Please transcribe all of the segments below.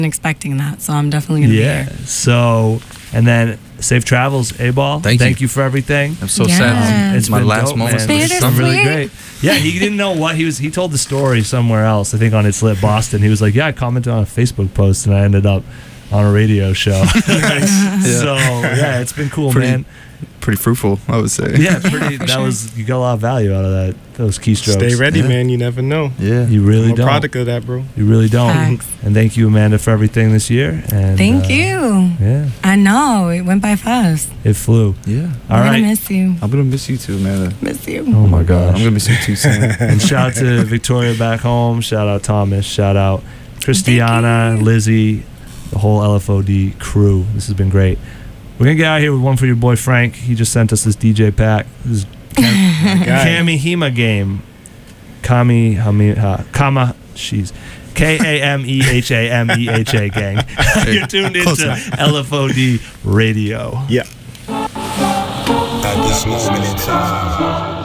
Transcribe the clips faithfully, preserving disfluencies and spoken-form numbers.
expecting that, so I'm definitely gonna Yeah. be here. So, and then safe travels, A-Ball. Thank Thank you. you for everything. I'm so Yes. sad. It's my been last dope, moments. man. with It's the been summer. really Bittersweet. great. Yeah, he didn't know what he was. He told the story somewhere else. I think on It's Lit Boston. He was like, "Yeah, I commented on a Facebook post and I ended up on a radio show." So yeah, it's been cool, Pretty- man. Pretty fruitful, I would say. Yeah, pretty. That was you got a lot of value out of that. Those keystrokes. Stay ready, Yeah. man. You never know. Yeah. You really I'm a don't. product of that, bro. You really don't. Facts. And thank you, Amanda, for everything this year. And Thank uh, you. Yeah, I know it went by fast. it flew. Yeah. All I'm right. gonna miss you. I'm gonna miss you too, man. Miss you. Oh my I'm gosh. gonna miss you too soon. And shout out to Victoria back home. Shout out Thomas. Shout out Christiana, you. Lizzie, the whole L F O D crew. This has been great. We're gonna get out of here with one for your boy Frank. He just sent us this D J pack. This is guy. Kamihima game. Kami Hami ha, Kama. She's K A M E H A M E H A gang. You're tuned Close into enough. L F O D Radio. Yeah. At this moment in time,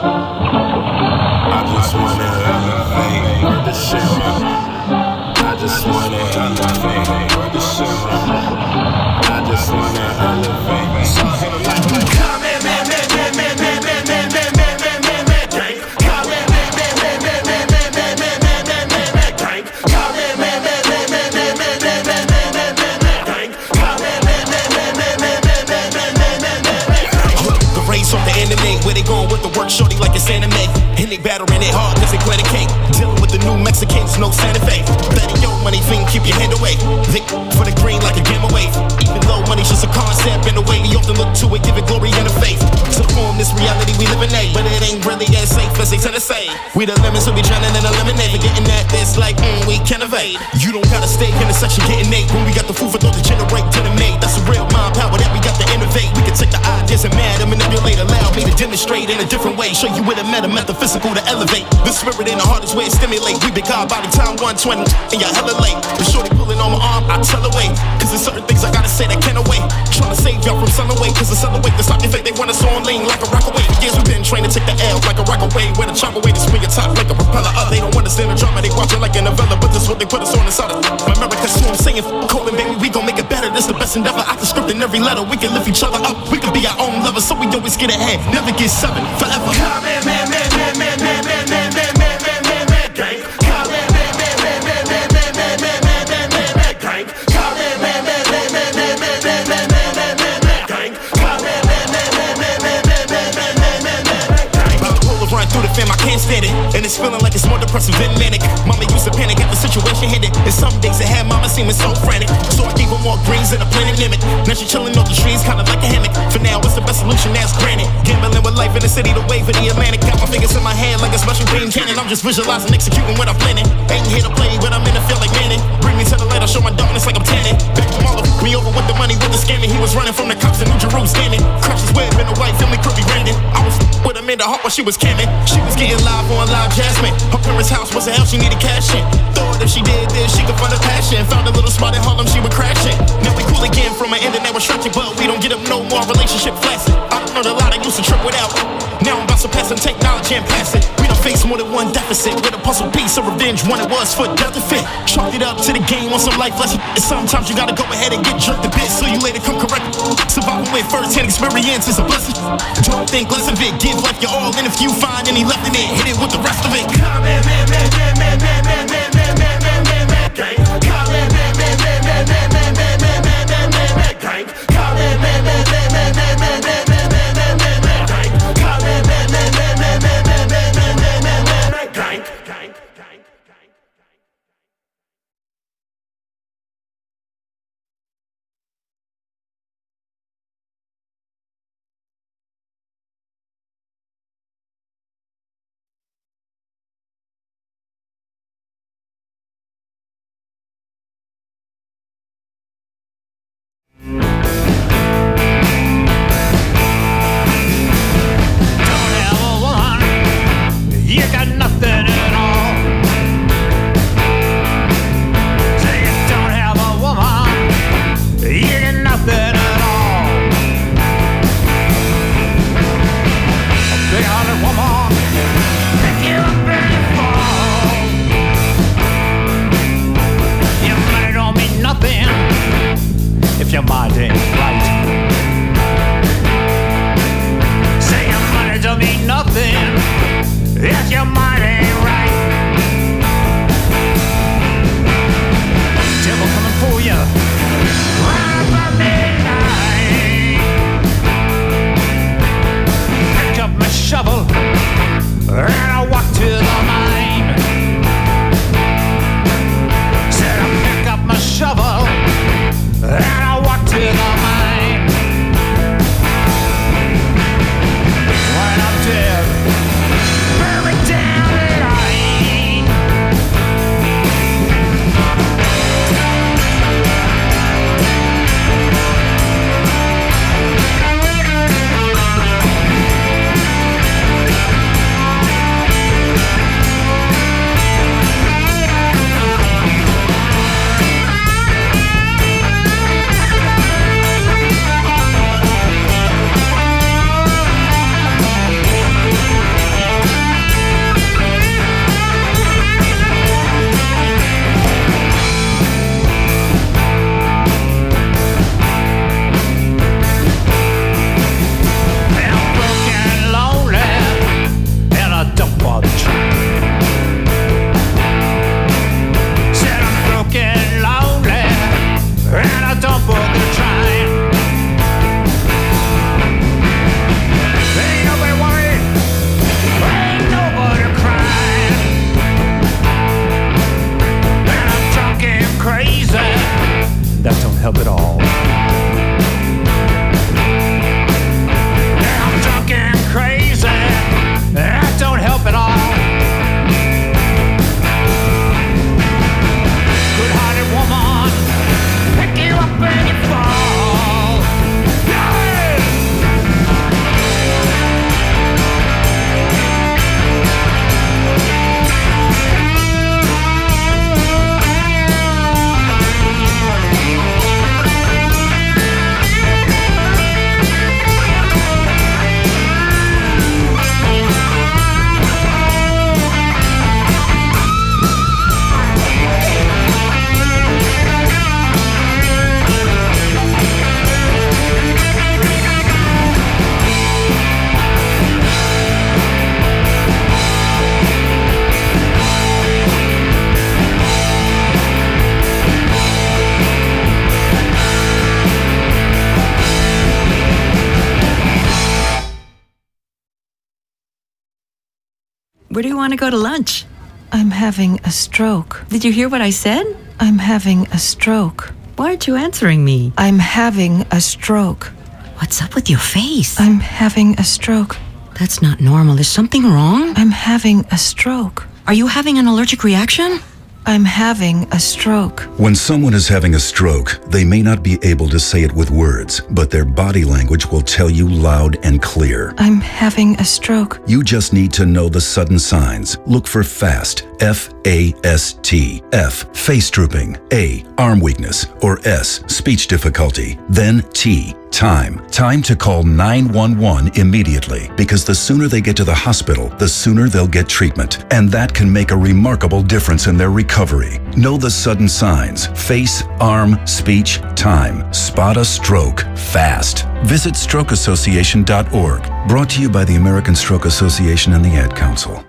I just wanna elevate the shimmer. I just wanna elevate the shimmer. I just wanna elevate. Come in, man, man, man, man, man, man, man, man, man, man, man, man, gang. Come in, man, man, man, man, man, man, man, man, man, man, man, man, gang. Come in, man, man, man, man, man, man, man, man, man, man, man, man, gang. Come in, man, man, man, man, man, man, man, man, man, man, man, man. The race off the anime, where they going with the work shorty like it's anime. And they battering it hard cause they play the cake. Dealing with the new Mexicans, no Santa Fe. Betting yo money thing, keep your hand away. Vic for the green like a gamma wave. Even though money's just a concept in a way, we often look to it, give it glory and a faith. To form this reality we live in, a, but it ain't really as safe as they tend to say. We the lemons, so we drowning in a lemonade. Forgetting that this like, mm, we can evade. You don't gotta stay in the section getting eight. When we got the food for those to generate to the made. That's a real mind power that we got to innovate. We can take the ideas and mad and manipulate. Allow me to demonstrate in a different way. Show you with a meta metaphysical to elevate. The spirit in the hardest way to stimulate. We been God body time one twenty and y'all hella late. The shorty pulling on my arm, I tell away. Cause there's certain things I gotta say that can't away. Trying to save y'all from sun away. Cause it's other way to stop your fate. They want us on lean like a rock away. For years we've been trained to take the L like a rock away. Where the chop away to swing your top like a propeller up. They don't understand the drama, they watch it like a novella. But this is what they put us on inside of my America. So I'm saying, Coleman, baby, we gon' make it better. This the best endeavor. I can script in every letter. We can lift each other up. We can be our own lovers. So we always get ahead. Never get seven. Forever. Come in, man, man, man, man, man, man, man, man, man, man, man, man, gang. Come in, man, man, man, man, man, man, man, man, man, man, man, man, gang. Come in, man, man, man, man, man, man, man, man, man, man, man, man, gang. Come in, man, man, man, man, man, man, man, man, man, man, man, gang. Bipolar run through the fam, I can't stand it. And it's feeling like it's more depressive than manic. Mama used to panic at the situation hit it. And some days it had mama seeming so frantic. So I gave her more greens than a planet limit. Now she chilling off the trees, kinda like a hammock. For now, it's the best solution, that's granted. Gambling with life in the city, the wave of the Atlantic. Got my fingers in my hand like a special beam cannon. I'm just visualizing, executing what I'm planning. Ain't here to play, but I'm in the field like Manning. Bring me to the light, I'll show my darkness like I'm tanning. Back from all of me over with the money, with the scamming. He was running from the cops in New Jerusalem. Crashes web in the white, family crew be Brandon. I was with Amanda Hart while she was camming. She was getting live on Live Jasmine. Her parents' house was a hell, she needed cash in. Thought if she did this, she could find a passion. Found a little spot in Harlem, she would crash in. Now we cool again from an end and that was tragic, but we don't get up no more, relationship flaccid. I don't know the lot I used to trip without. Now I'm about surpassing technology and pass it. We don't face more than one deficit. With a puzzle piece of revenge, one it was for death to fit. Chalked it up to the game on some life lesson. And sometimes you gotta go ahead and get jerked a bit so you later come correct. Surviving with first-hand experience is a blessing. Don't think less of it, give life your all. And if you find any left in it, hit it with the rest of it. Come in, man, man, man, man, man, man, man, man, man, man, man, man, gang. Come in, man, man, man, man, man, man, man, man, man, man, man, man, gang. Come in, man, man, man, man, man, man, man, man, man, man, man, man, gang. Come in, man, man, man, man, man, man, man, man, man, man, man, gang. Gang, gang, gang. your mind ain't right. Say your money don't mean nothing if your mind ain't right. Devil coming for you right about midnight. Pick up my shovel and I walk to the mine. Said I pick up my shovel and I walk to the mine. When I'm dead, buried down the line. That don't help at all. Yeah, I'm drunk and crazy. That don't help at all. Good-hearted woman, pick you up when you fall. Yeah! Where do you want to go to lunch? I'm having a stroke. Did you hear what I said? I'm having a stroke. Why aren't you answering me? I'm having a stroke. What's up with your face? I'm having a stroke. That's not normal. Is something wrong? I'm having a stroke. Are you having an allergic reaction? I'm having a stroke. When someone is having a stroke, they may not be able to say it with words, but their body language will tell you loud and clear. I'm having a stroke. You just need to know the sudden signs. Look for FAST, F A S T. F, face drooping. A, arm weakness. Or S, speech difficulty. Then T, time. Time to call nine one one immediately, because the sooner they get to the hospital, the sooner they'll get treatment. And that can make a remarkable difference in their recovery. Know the sudden signs. Face, arm, speech, time. Spot a stroke fast. Visit stroke association dot org. Brought to you by the American Stroke Association and the Ad Council.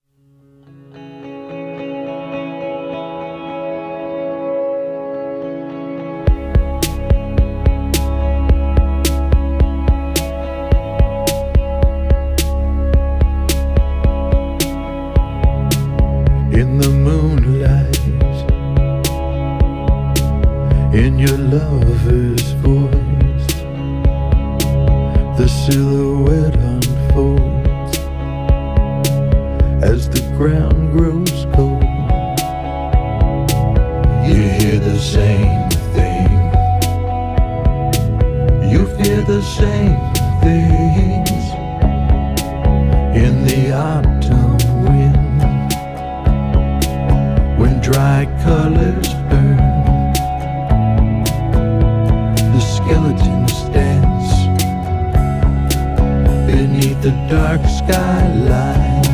In the moonlight, in your lover's voice, the silhouette unfolds as the ground grows cold. You hear the same thing, you fear the same things in the autumn wind. When dry colors burn, the skeletons dance beneath the dark skyline.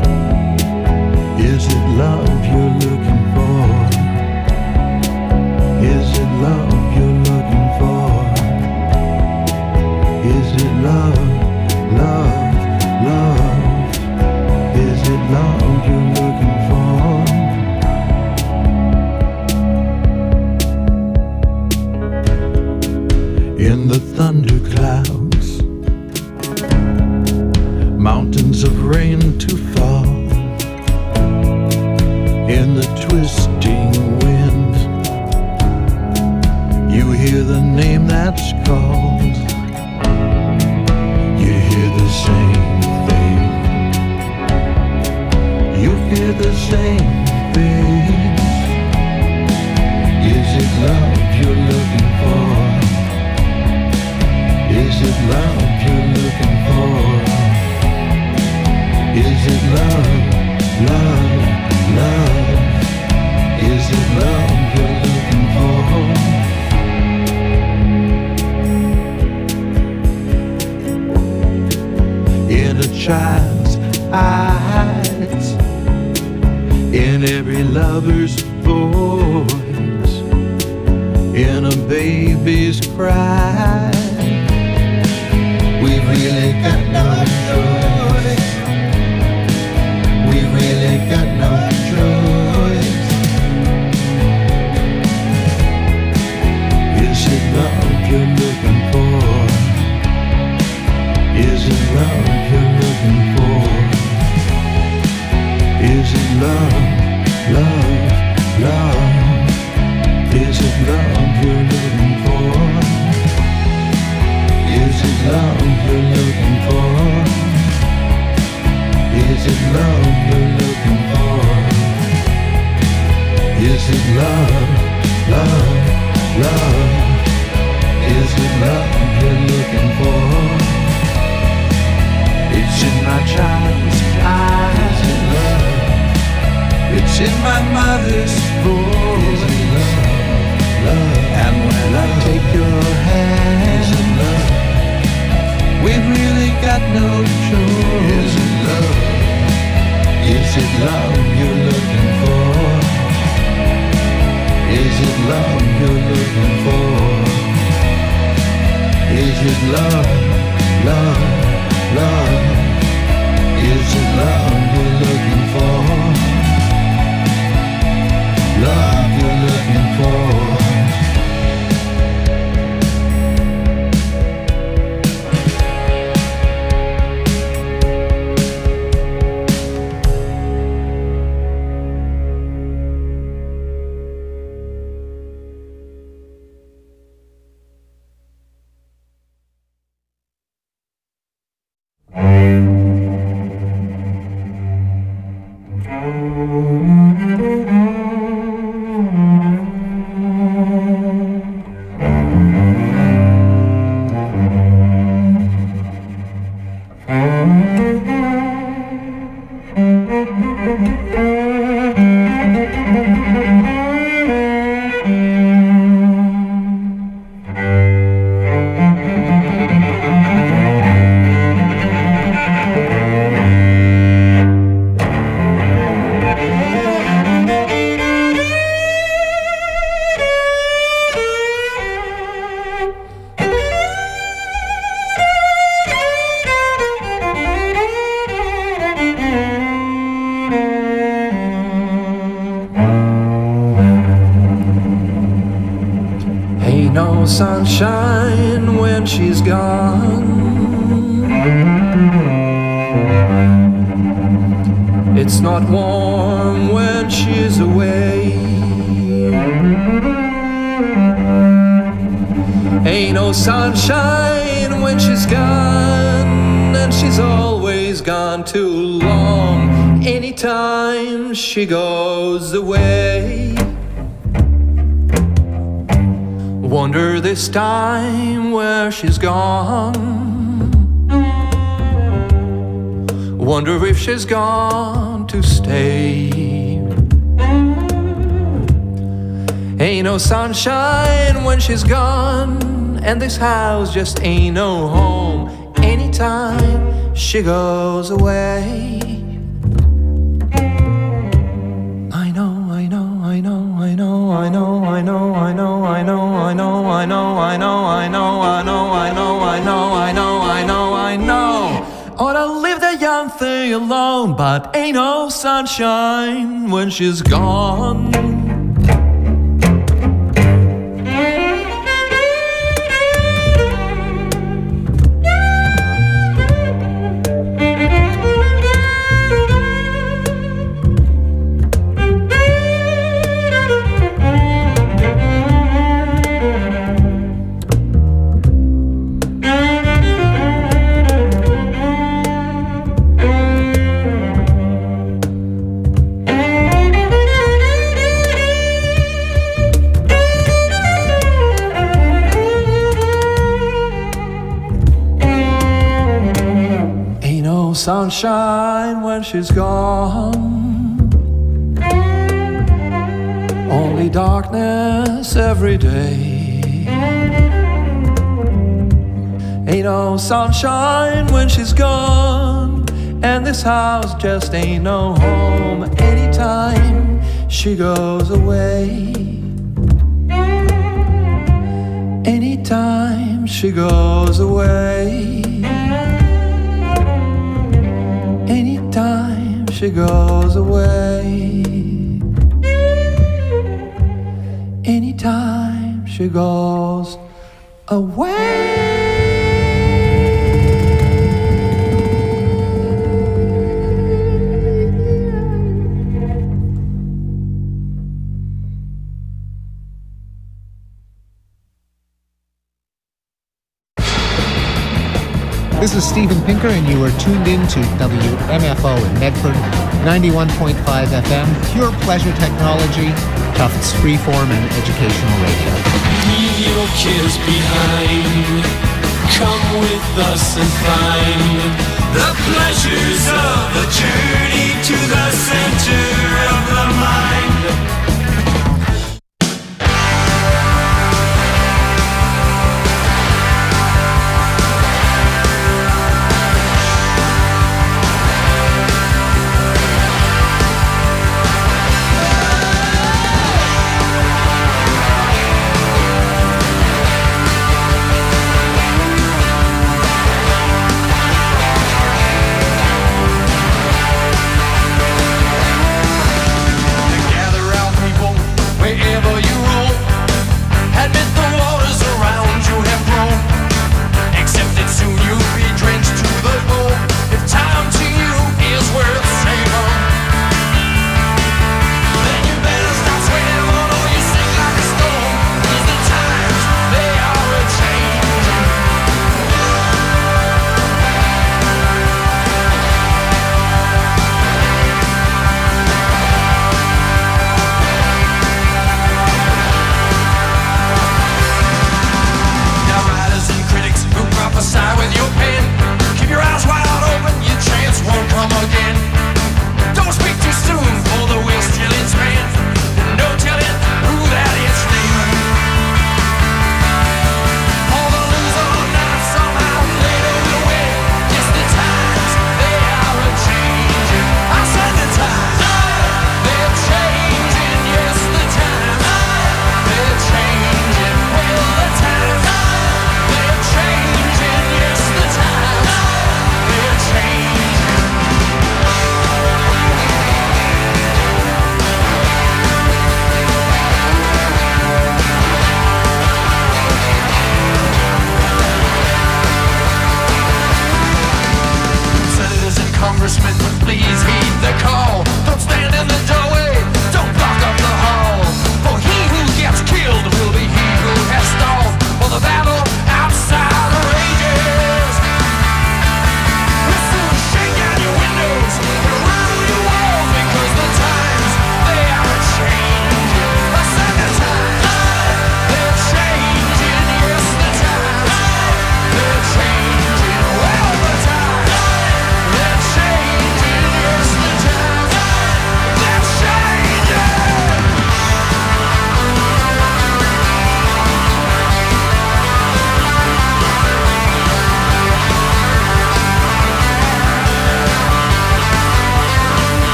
Is it love you're looking for? Is it love you're looking for? in the thunderclouds, mountains of rain to fall, in the twisting wind, you hear the name that's called, you hear the same thing, you hear the same thing. Is it love you're looking for? Is it love you're looking for? Is it love, love, love? Is it love you're looking for? In a child's eyes, in every lover's voice, in a baby's cry, we've really got no choice. We've really got no choice. Is it love you're looking for? Is it love you're looking for? Is it love, love, love? Is it love you're looking for? Is it love you're looking for? Is it love you're looking for? Is it love, love, love? Is it love you're looking for? It's in my child's eyes. Is it love? It's in my mother's voice. Is it love, love? And when I take your hand, is it love? We've really got no choice. Is it love? Is it love you're looking for? Is it love you're looking for? Is it love, love, love? Is it love you're looking for? Love you're looking for? Sunshine when she's gone. It's not warm when she's away. Ain't no sunshine when she's gone, and she's always gone too long. Anytime she goes away. Wonder this time where she's gone. Wonder if she's gone to stay. Ain't no sunshine when she's gone, and this house just ain't no home. Anytime she goes away. I know, I know, I know, I know, I know, I know, I know, I know, I know, I know, I know, I know, I know, I know, I know, I know, I know, I know. Ought to leave the young thing alone, but ain't no sunshine when she's gone. sunshine when she's gone. Only darkness every day. Ain't no sunshine when she's gone, and this house just ain't no home anytime she goes away. Anytime she goes away. Anytime she goes away. Anytime she goes away. This is Steven Pinker, and you are tuned in to W M F O in Medford, ninety-one point five F M, pure pleasure technology, Tufts freeform and educational radio. Leave your cares behind. Come with us and find the pleasures of a journey to the center of the mind.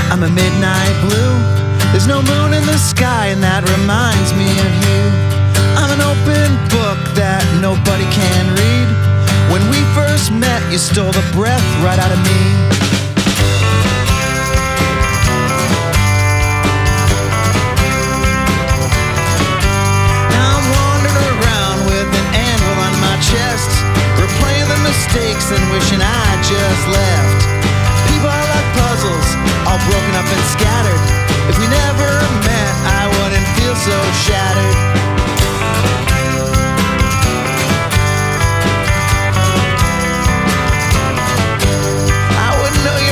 I'm a midnight blue. There's no moon in the sky, and that reminds me of you. I'm an open book that nobody can read. When we first met, you stole the breath right out of me. Now I'm wandering around with an anvil on my chest, replaying the mistakes and wishing I just left. People are like puzzles, all broken up and scattered. If we never met, I wouldn't feel so shattered. I wouldn't know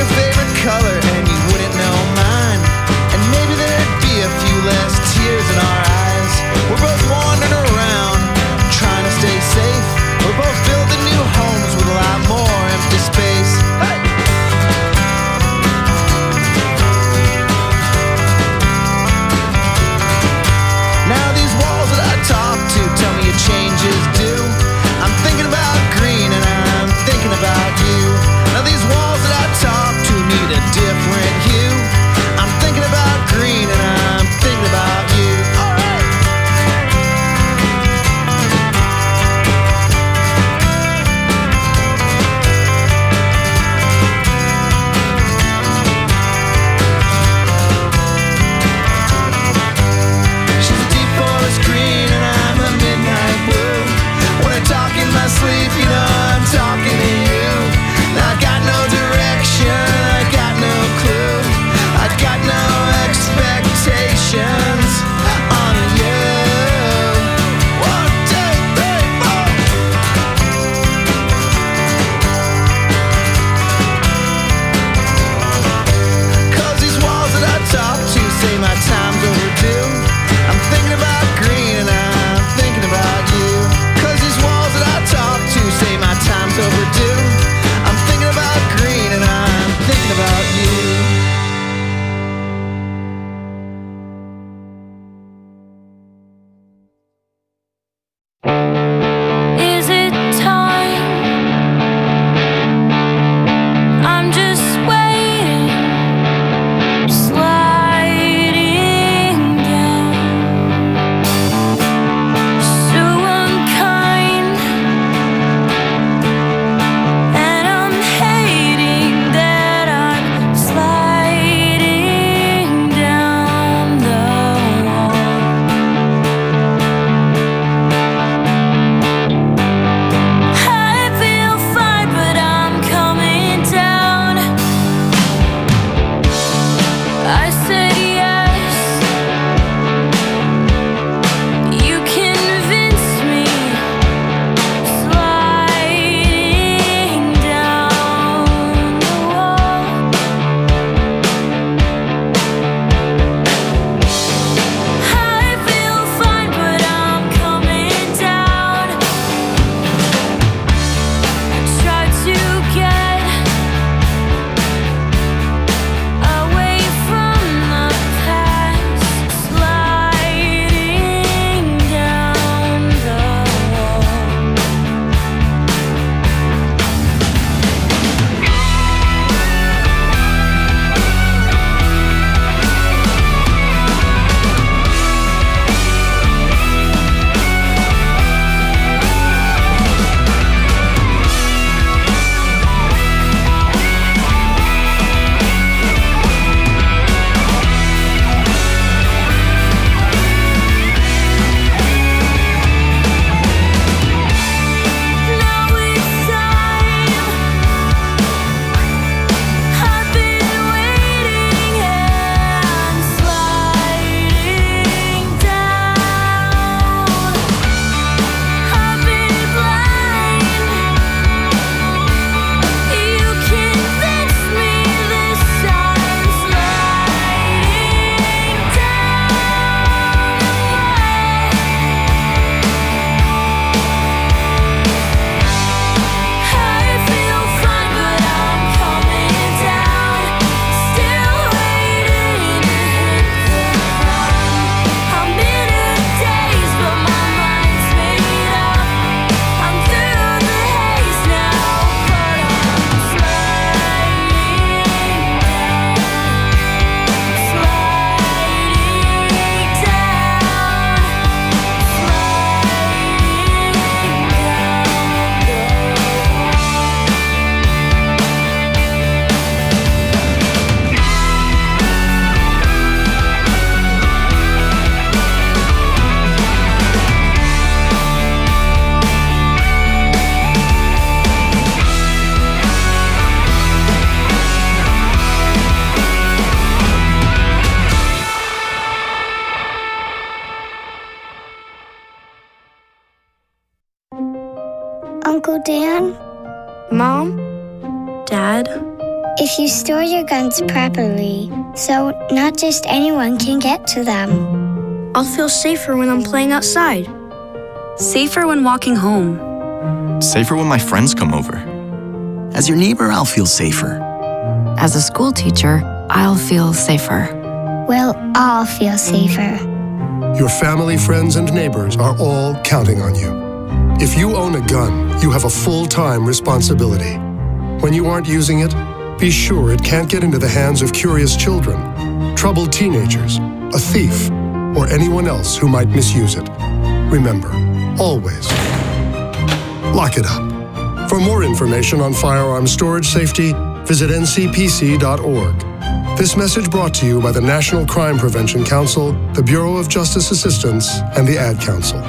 Uncle Dan? Mom? Dad? If you store your guns properly, so not just anyone can get to them. I'll feel safer when I'm playing outside. Safer when walking home. Safer when my friends come over. As your neighbor, I'll feel safer. As a school teacher, I'll feel safer. We'll all feel safer. Your family, friends, and neighbors are all counting on you. If you own a gun, you have a full-time responsibility. When you aren't using it, be sure it can't get into the hands of curious children, troubled teenagers, a thief, or anyone else who might misuse it. Remember, always, lock it up. For more information on firearm storage safety, visit N C P C dot org. This message brought to you by the National Crime Prevention Council, the Bureau of Justice Assistance, and the Ad Council.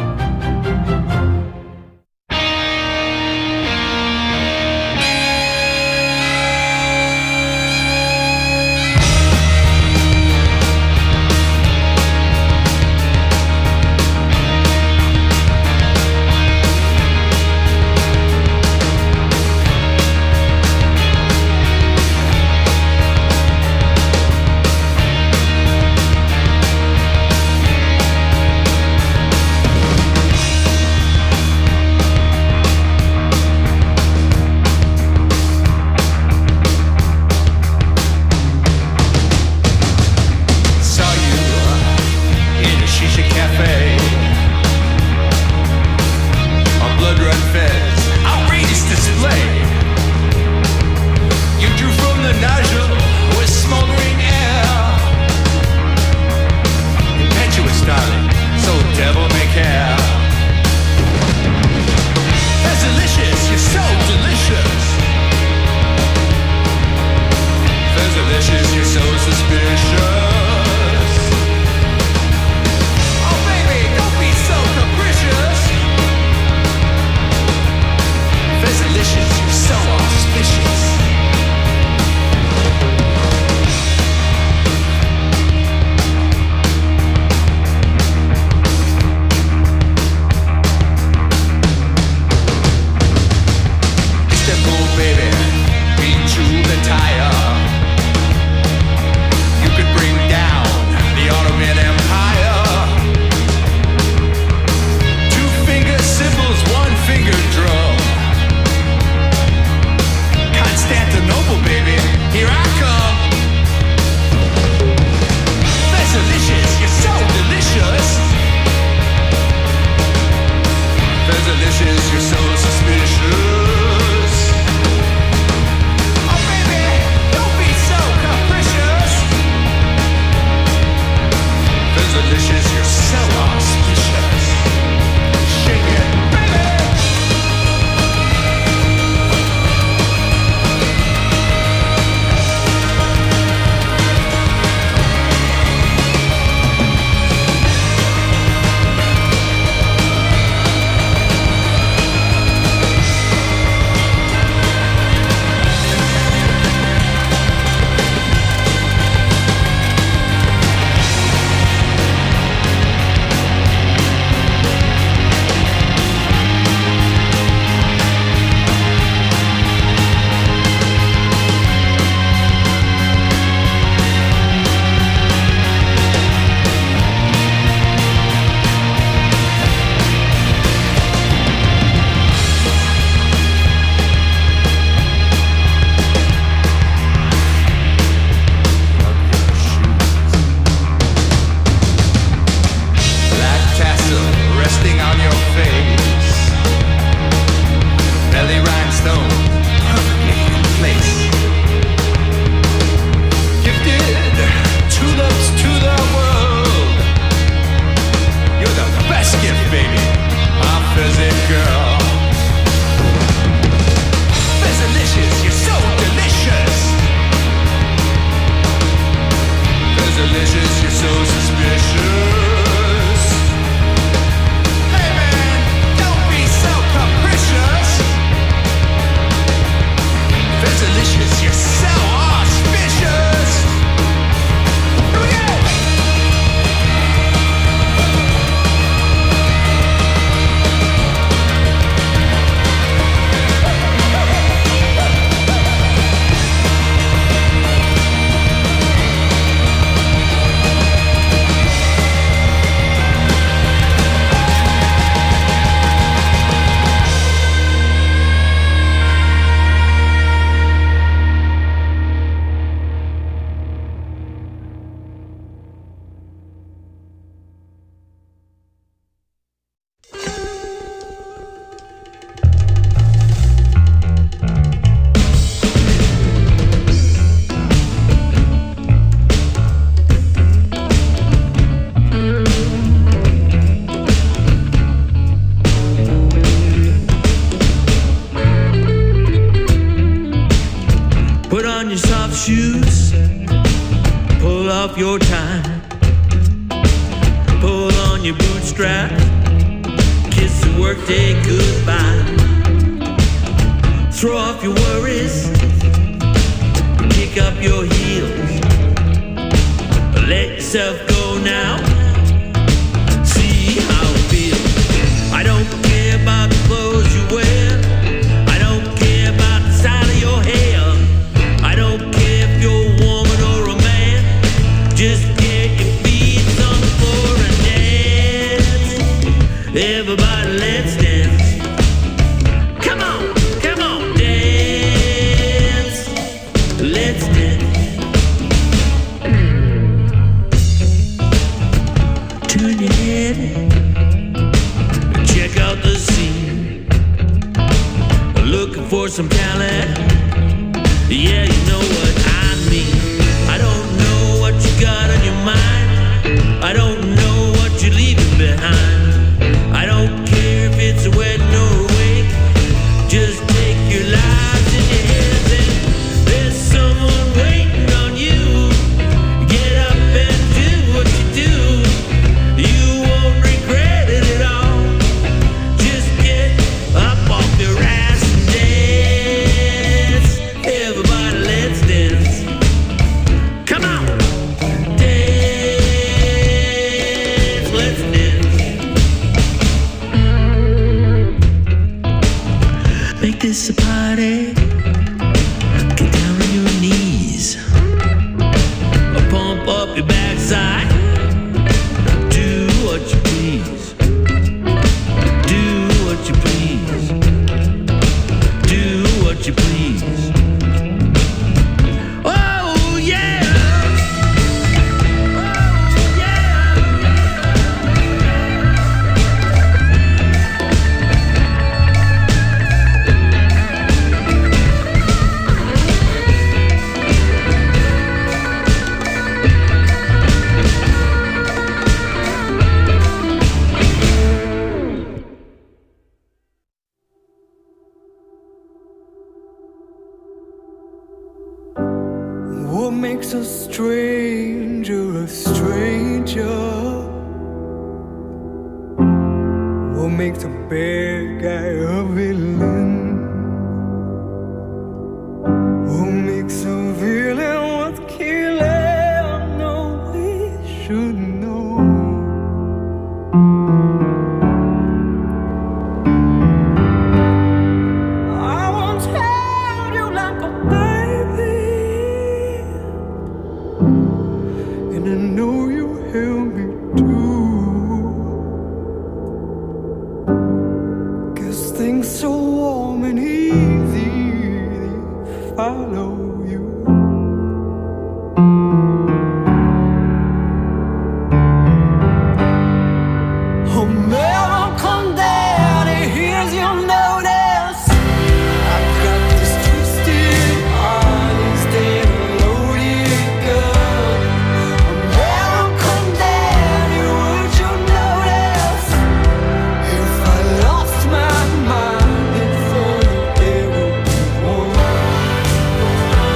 strap, kiss the workday goodbye. Throw off your worries, kick up your heels, let yourself go now, see how it feels. I don't care about the clothes you wear, I don't care about the style of your hair, I don't care if you're a woman or a man, just get your feet on the floor and dance. Everybody let's dance. Come on, come on, dance. Let's dance. Turn your head, check out the scene. Looking for some talent, yeah, you know what I mean. I don't know what you got on your mind, I don't know what you're leaving behind. I don't care if it's a wedding or a wake, just take your lives in your hands and there's someone waiting on you. Get up and do what you do, you won't regret it at all. Just get up off your ass and dance. Everybody let's dance. Come on, dance, let's dance. Make this a party, get down on your knees, pump up your backside, do what you please, do what you please, do what you please. Oh yeah. What makes a stranger a stranger? What makes a bad guy a villain? What makes a villain worth killing? No, we should know. I won't tell you like a baby, and I know you help me too. 'Cause things so warm and easy, they follow you. Oh, man, come down and here's your notice. I've got this twisted heart instead of loaded gun. Oh, man, come down and would you notice if I lost my mind before you ever won?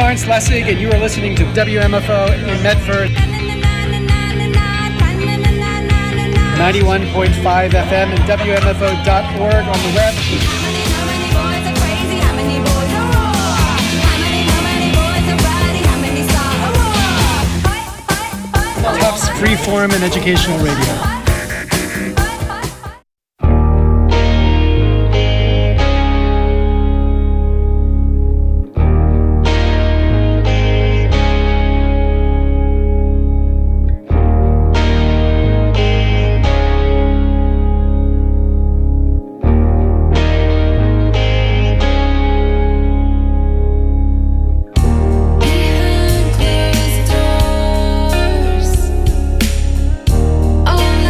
Lawrence Lessig, and you are listening to W M F O in Medford. ninety-one point five F M and W M F O dot org on the web. Tufts Freeform and Educational Radio. All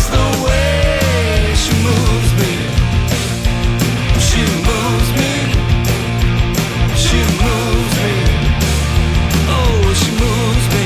Just the way she moves me. She moves me. She moves me. Oh, she moves me.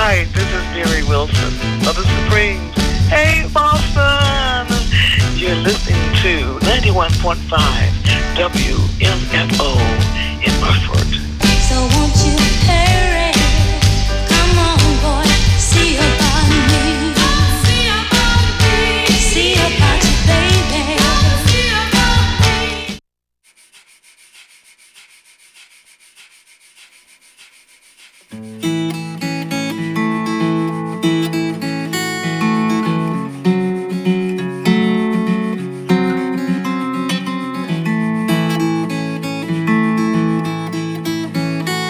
Hi, this is Mary Wilson of the Supremes. Hey, Boston! You're listening to ninety-one point five W M F O in Burford.